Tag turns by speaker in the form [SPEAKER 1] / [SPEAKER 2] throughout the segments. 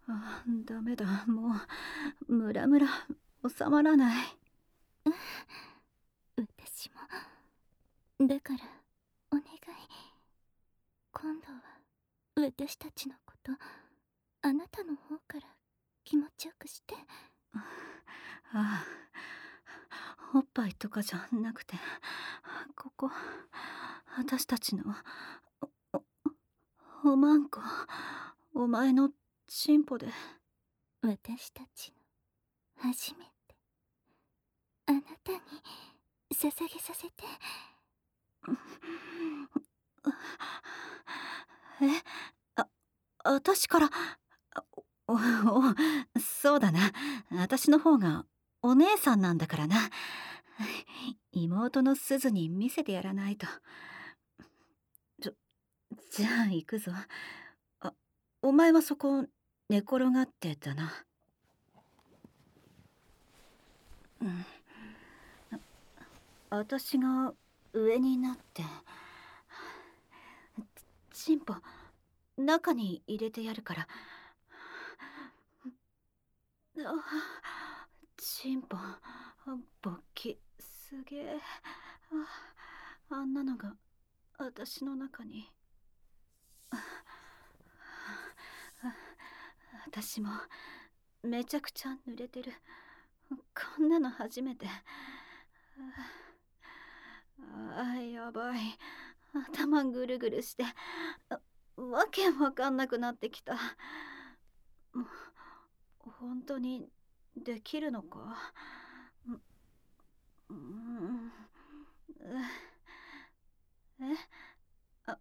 [SPEAKER 1] ダメだ、もうムラムラ収まらない。
[SPEAKER 2] 私も。だからお願い、今度は私たちのことあなたの方から気持ちよくして。
[SPEAKER 1] ああ、おっぱいとかじゃなくて、ここ、私たちのおまんこ、お前のチンポで。
[SPEAKER 2] 私たちの初めて、あなたに捧げさせて。
[SPEAKER 1] え、あ、私から、そうだな。私の方がお姉さんなんだからな。妹のすずに見せてやらないと。じゃ、じゃあ行くぞ。あ、お前はそこ寝転がってたな。うん。私が上になって、チンポ中に入れてやるから。チンポ勃起すげえ。あんなのが私の中に。私もめちゃくちゃ濡れてる。こんなの初めて。やばい。頭ぐるぐるしてわけわかんなくなってきた。もう本当にできるのか。うん、えあ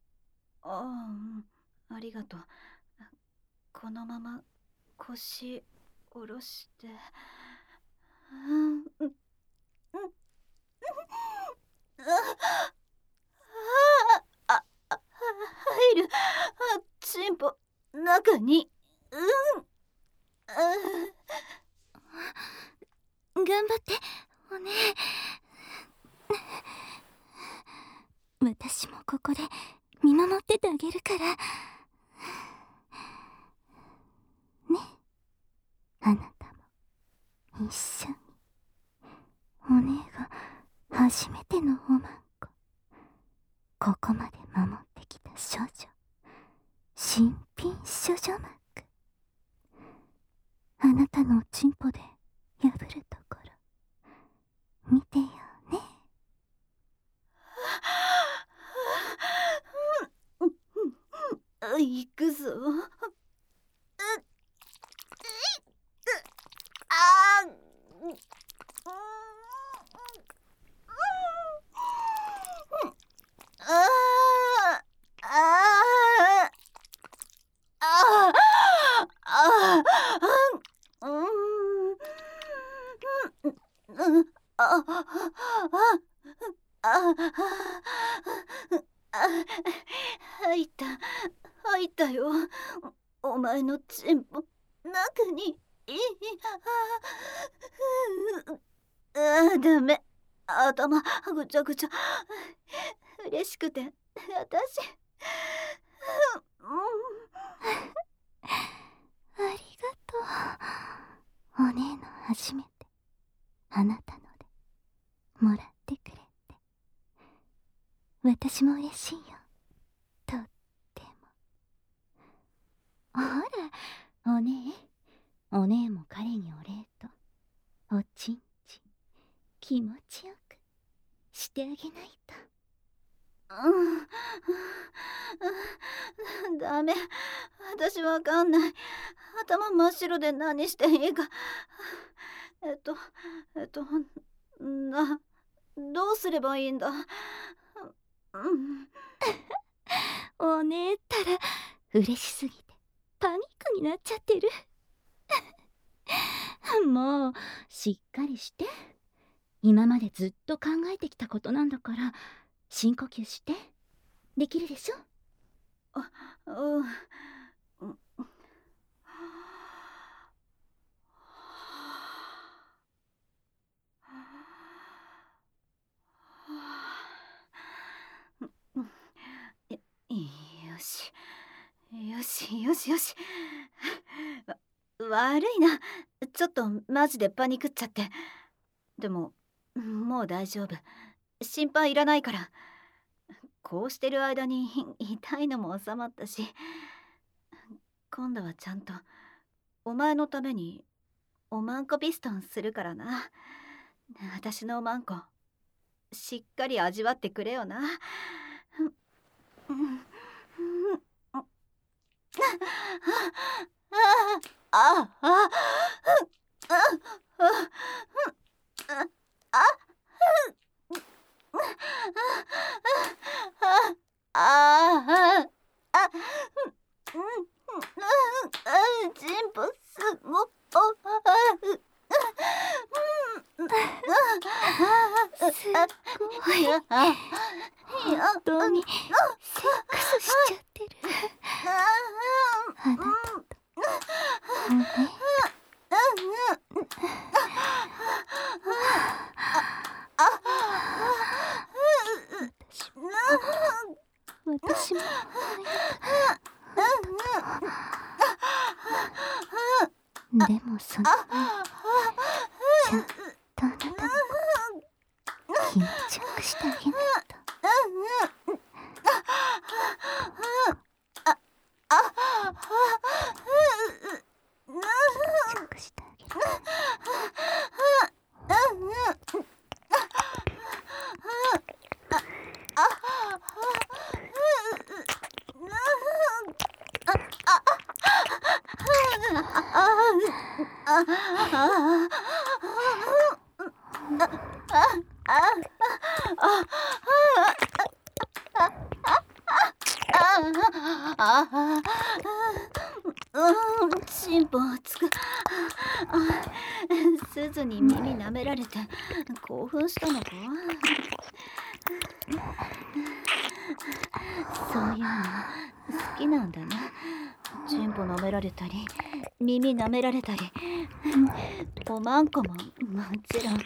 [SPEAKER 1] ありがとう。このまま腰下ろして。うんうんうんあ入る。チンポ中に。
[SPEAKER 2] 頑張っておね。私もここで見守っててあげるからね。あなたも一緒に。お姉が初めてのおまんこ、ここまで守ってきた少女、新品処女膜、あなたのおちんぽで破るところ見てよね。
[SPEAKER 1] 行くぞ。ああああああ入った入ったよ。お前のチンポ中に。ダメ。頭ぐちゃぐちゃ。嬉しくて私。
[SPEAKER 2] ありがとう。お姉の初めてあなたのでもらってくれて。私も嬉しいよ、とっても。ほらお姉も彼にお礼とおちんちん気持ちよくしてあげないと。
[SPEAKER 1] ダメ。私わかんない。頭真っ白で何していいか。えっとえっとなどうすればいいんだ。
[SPEAKER 2] お姉ったら嬉しすぎてパニックになっちゃってる。もうしっかりして。今までずっと考えてきたことなんだから深呼吸して。できるでしょ。
[SPEAKER 1] うん。よしよしよしよし。 悪いな。ちょっとマジでパニクっちゃって。でももう大丈夫。心配いらないから。こうしてる間に痛いのも収まったし、今度はちゃんとお前のためにおまんこピストンするからな。私のおまんこしっかり味わってくれよな。チンポすご
[SPEAKER 2] すごい。本当にセックスしちゃってる。あなたとおね。私もでもその前にちゃんとあなたの気持ちよくしてあげないと。気持ちよくしてあげる。
[SPEAKER 1] チンポつく。すずに耳舐められて興奮したのか。そういうの好きなんだな。チンポ舐められたり耳舐められたり、おまんこももちろん。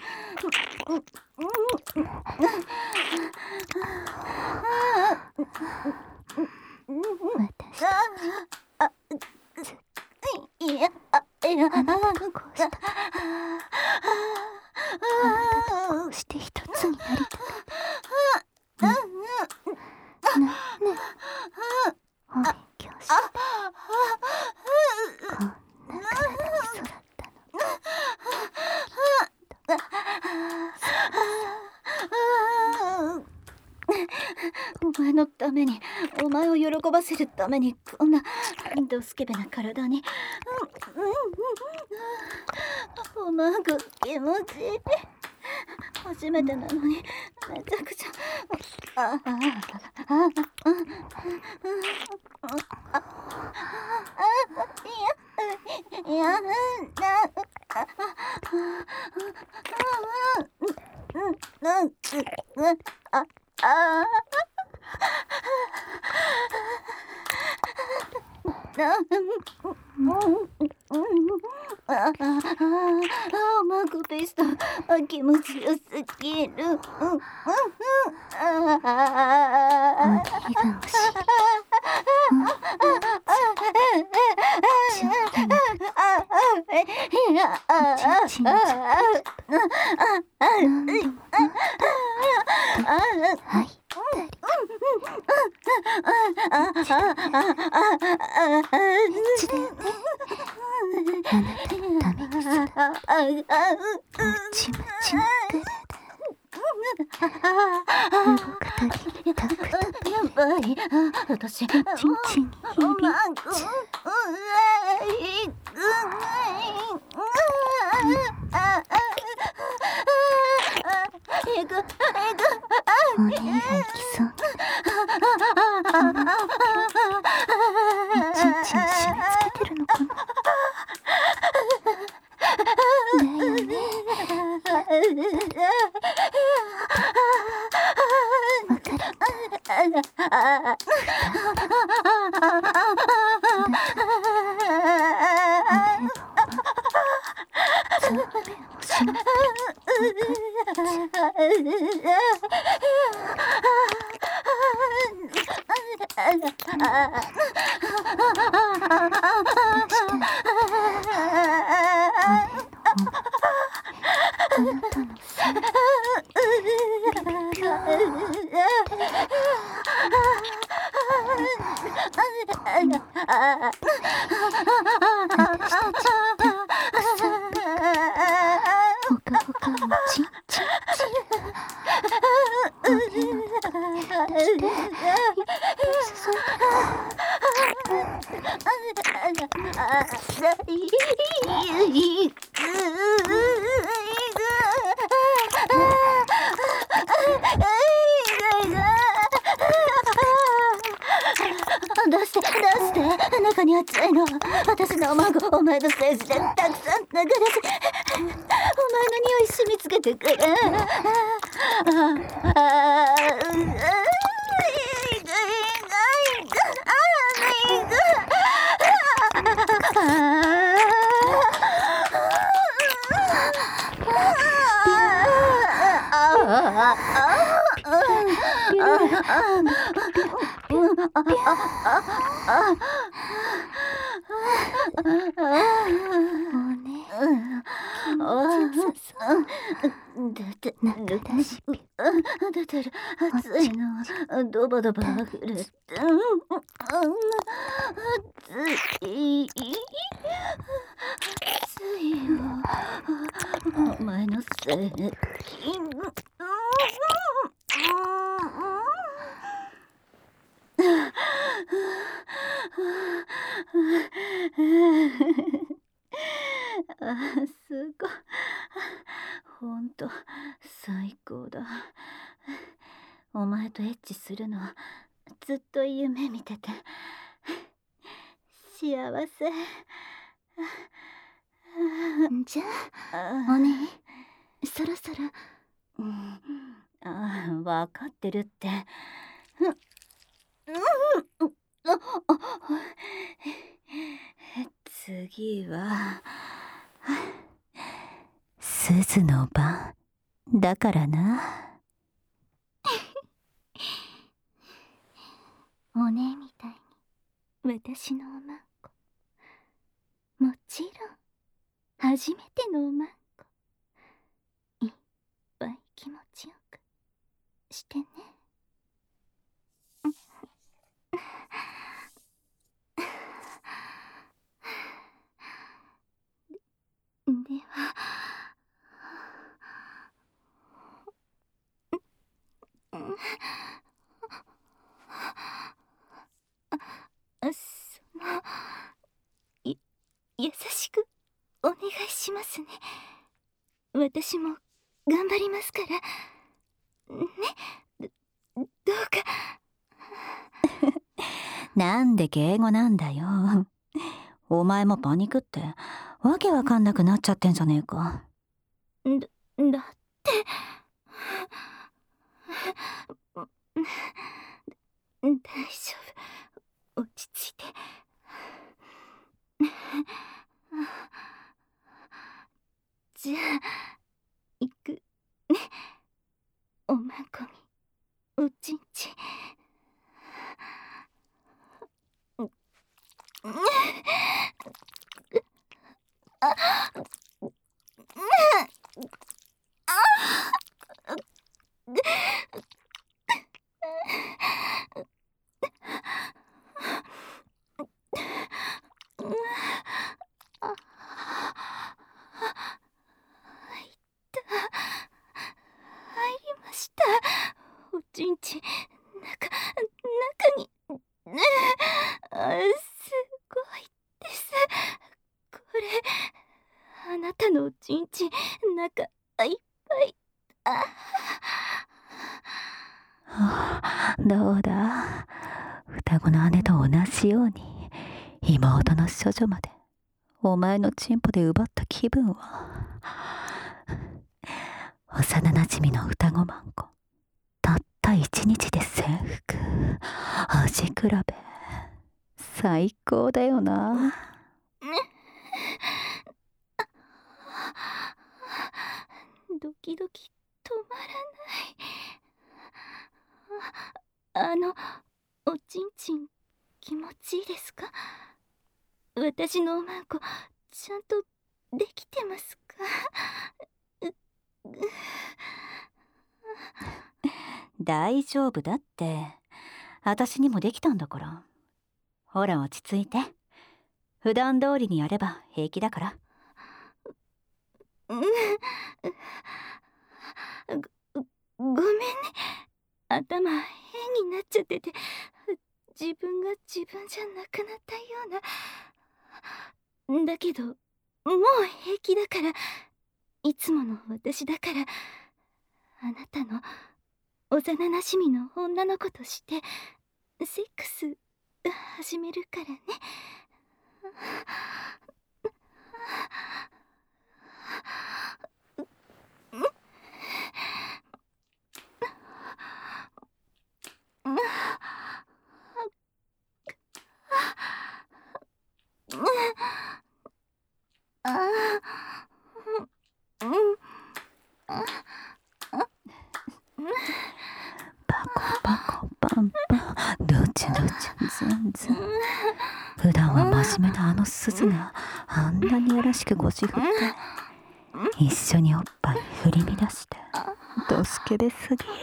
[SPEAKER 2] こうしたあなたとこうして一つになりたかったね。お勉強してこんな体に育ったの。
[SPEAKER 1] お前のために、お前を喜ばせるために、こんなドスケベな体に。おまんこ気持ちいい。初めてなのにめちゃくちゃ。マクピスト気持ちよすぎる。
[SPEAKER 2] お願いが欲しい。
[SPEAKER 1] 私、
[SPEAKER 2] チンチンに響いちゃう。お姉が行きそう。チンチン締め付けてるのかな。だよね。わかる。 ほかほかのちんちんちん。骨のとこ出して、注い
[SPEAKER 1] 出して、中に熱いの。私のお孫、お前の精子でたくさん流れて、お前の匂い染みつけてくる。出てる。熱いの。ドバドバ溢れて。熱いよ。お前のせい。すごい。ほんと最高だ。お前とエッチするのずっと夢見てて幸せ。
[SPEAKER 2] じゃあおねえ、そろそろ。
[SPEAKER 1] わかってるって。次は鈴の番だからな。
[SPEAKER 2] おねえみたいに私のおまんこ、もちろん初めてのおまんこ、いっぱい気持ちよくしてね。では優しくお願いしますね。私も頑張りますからね。どうか。
[SPEAKER 1] なんで敬語なんだよ。お前もパニクってわけわかんなくなっちゃってんじゃねえか。
[SPEAKER 2] だって大丈夫、落ち着いて。じゃあ行くね。おまんこにおちんちん。入りました。おちんちん中にすごいです。これあなたのおちんちん中いっぱい。
[SPEAKER 1] どうだ、双子の姉と同じように妹の処女までお前のチンポで奪った気分は。幼なじみの双子マンコ、たった一日で征服、味比べ最高だよな。
[SPEAKER 2] ドキドキ止まらない。おちんちん気持ちいいですか？私のおまんこちゃんとできてますか？
[SPEAKER 1] 大丈夫だって、私にもできたんだから。
[SPEAKER 3] ほら落ち着いて。普段通りにやれば平気だから。
[SPEAKER 2] ごめんね。頭変になっちゃってて、自分が自分じゃなくなったような。だけどもう平気だから、いつもの私だから。あなたの幼なじみの女の子としてセックス始めるからね。
[SPEAKER 3] パコパコパンパン、どちどちずんずん。普段は真面目なあの鈴があんなにやらしく腰振って、一緒におっぱい振り乱してどすけべすぎ。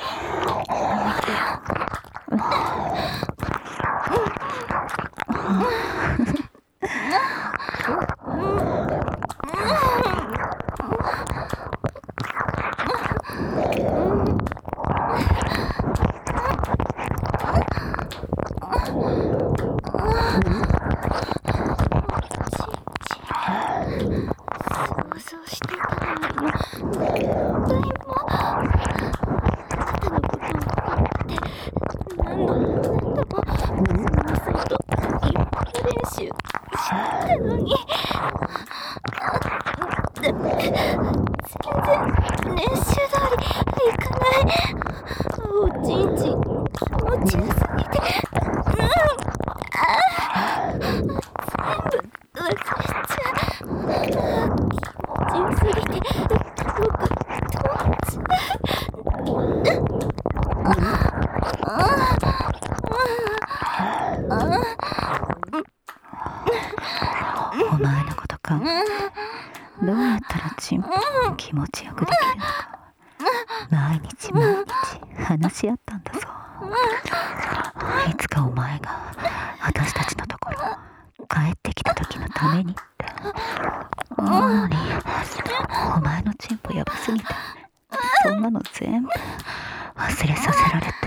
[SPEAKER 3] お前のことか。どうやったらチンポ気持ちよくできるのか、毎日話し合ったんだぞ。いつかお前が私たちのところ帰ってきた時のためにって。なのにお前のチンポやばすぎて、そんなの全部忘れさせられて。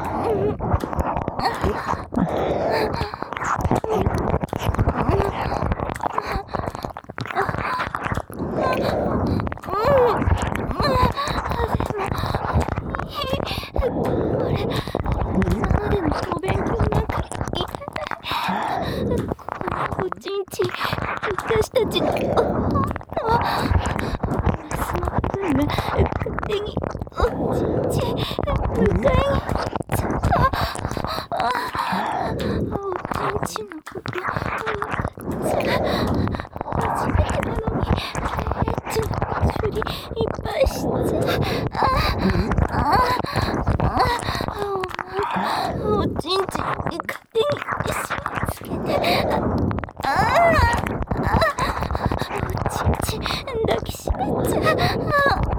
[SPEAKER 2] 私たちのスマホが勝手におちんち迎えに行っちゃった。おちんちのこと初めてなのにエッチなふりいっぱいしちゃう。おちんち勝手に締め付けて、抱きしめちゃう。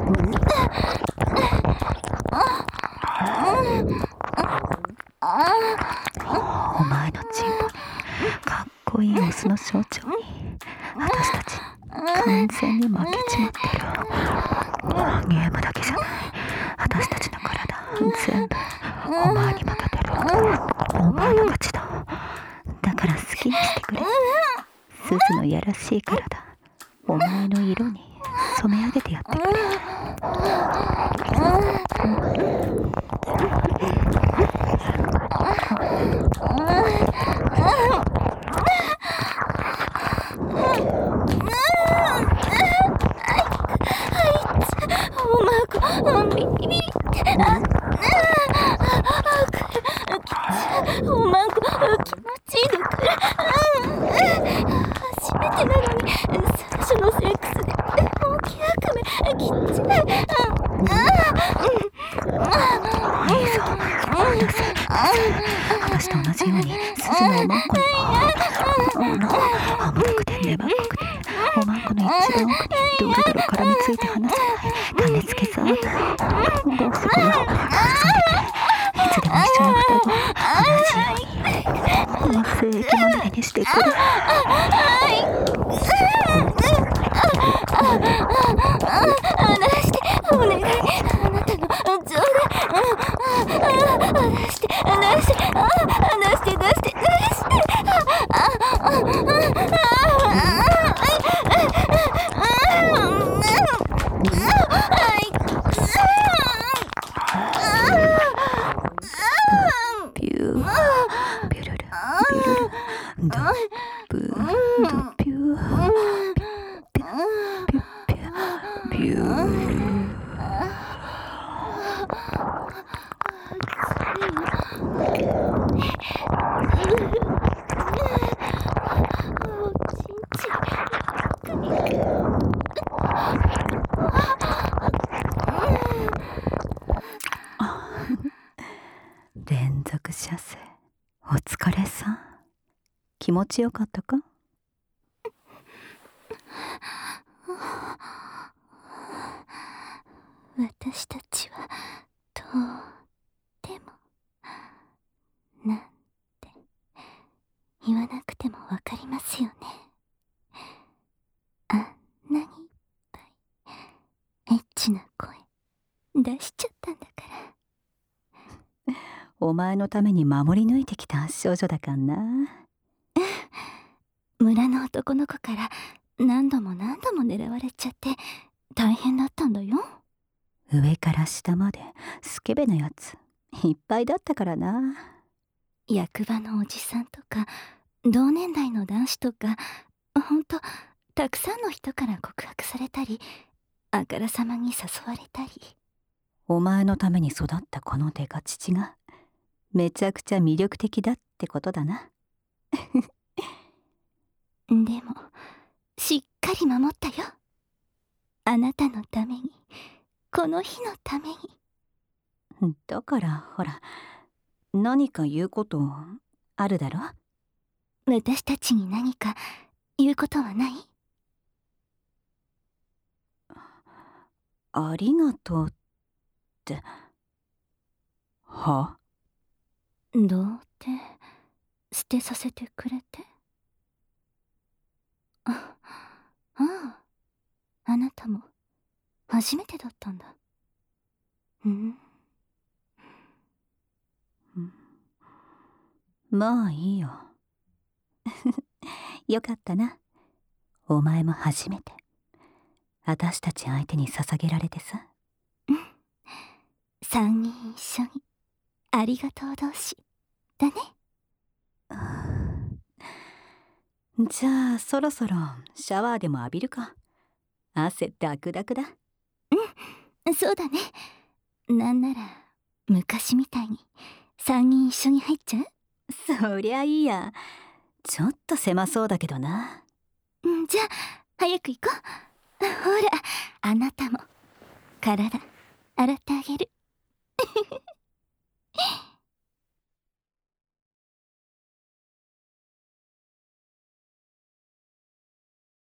[SPEAKER 3] お前のチンポにかっこいいオスの象徴に私たち完全に負けちまってる。ゲームだけじゃない、私たちの体全部お前に負けてる。お前の勝ちだ。だから好きにしてくれ。スズのやらしい体、お前の色に染め上げてやってくれ。
[SPEAKER 2] ビビリっておまんこ気持ちいいのくら初めてなのに最初のセックスで大きい悪夢切っちゃ
[SPEAKER 3] いいぞ、許せ。私と同じように鈴のおまんこに甘くて粘っこくておまんこの一番奥にドロドロ絡みついて離せない種付けさ。どうしてこれをいつでも一緒の双子同じように性液までしてくれ。
[SPEAKER 2] 離してお願い、あなたの冗談。離して離して離して出して出して。
[SPEAKER 3] ピューピュルルピュルルドブドピューピュピュピュピュー。連続射精お疲れさん。気持ちよかったか？
[SPEAKER 2] 私たちはとってもなんて言わなくてもわかりますよね。あんなにいっぱいエッチな声出しちゃったんだから。
[SPEAKER 3] お前のために守り抜いてきた少女だかんな。
[SPEAKER 2] 村の男の子から何度も何度も狙われちゃって大変だったんだよ。
[SPEAKER 3] 上から下までスケベなやついっぱいだったからな。
[SPEAKER 2] 役場のおじさんとか同年代の男子とかほんとたくさんの人から告白されたりあからさまに誘われたり。
[SPEAKER 3] お前のために育ったこのデカ父がめちゃくちゃ魅力的だってことだな。
[SPEAKER 2] でもしっかり守ったよ。あなたのために、この日のために。
[SPEAKER 3] だからほら、何か言うことあるだろ？
[SPEAKER 2] 私たちに何か言うことはない？
[SPEAKER 3] ありがとうっては？
[SPEAKER 2] どうって捨てさせてくれて。あなたも初めてだったんだ。
[SPEAKER 3] まあいいよ。よかったな。お前も初めて私たち相手に捧げられてさ。
[SPEAKER 2] 3人一緒にありがとう同士だね。
[SPEAKER 3] じゃあそろそろシャワーでも浴びるか。汗ダクダクだ。
[SPEAKER 2] そうだね。なんなら昔みたいに3人一緒に入っちゃう？
[SPEAKER 3] そりゃいいや。ちょっと狭そうだけどな。
[SPEAKER 2] じゃあ早く行こう。ほら、あなたも体洗ってあげる。